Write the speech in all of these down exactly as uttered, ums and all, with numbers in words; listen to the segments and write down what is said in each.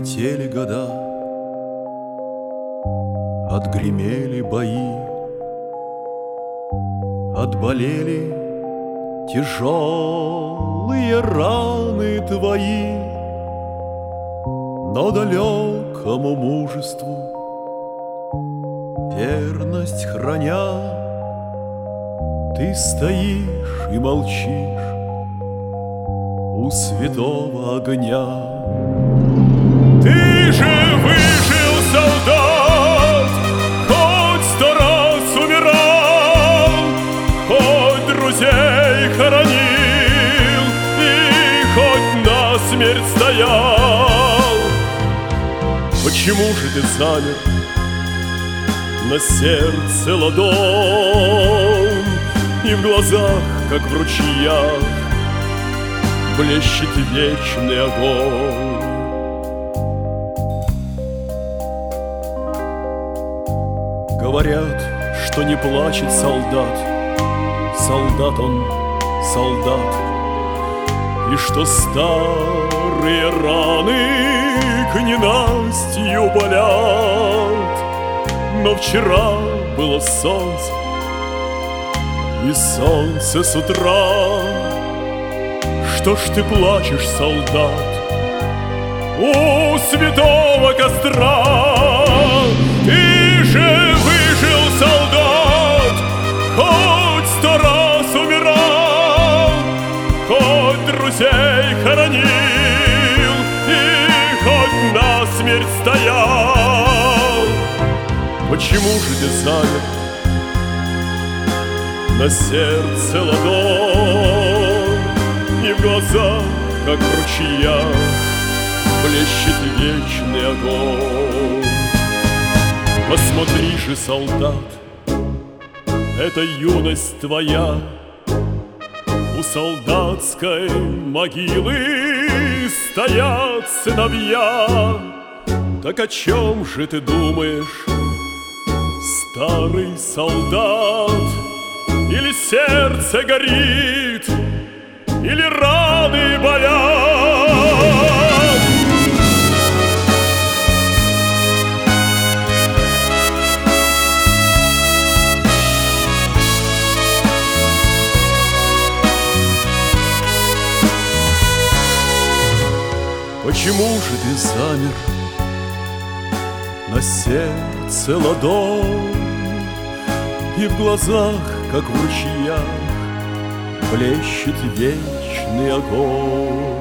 Летели года, отгремели бои, отболели тяжелые раны твои, но далекому мужеству верность храня, ты стоишь и молчишь у святого огня. Ты же выжил, солдат, хоть сто раз умирал, хоть друзей хоронил и хоть насмерть стоял. Почему же ты замер? На сердце ладонь, и в глазах, как в ручьях, блещет вечный огонь. Говорят, что не плачет солдат, солдат он, солдат, и что старые раны к ненастью болят. Но вчера было солнце, и солнце с утра. Что ж ты плачешь, солдат, у святого костра? Ты же выжил, солдат, хоть сто раз умирал, хоть друзей хоронил и хоть насмерть стоял. Почему же ты замер? На сердце ладонь, и в глазах, как в ручьях, блещет вечный огонь. Посмотри же, солдат, это юность твоя. У солдатской могилы стоят сыновья. Так о чем же ты думаешь, старый солдат? Или сердце горит, или раны болят? Почему же ты замер? На сердце ладонь, и в глазах, как в ручьях, блещет вечный огонь.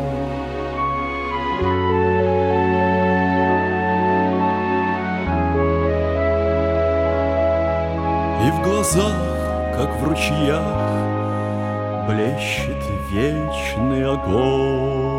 И в глазах, как в ручьях, блещет вечный огонь.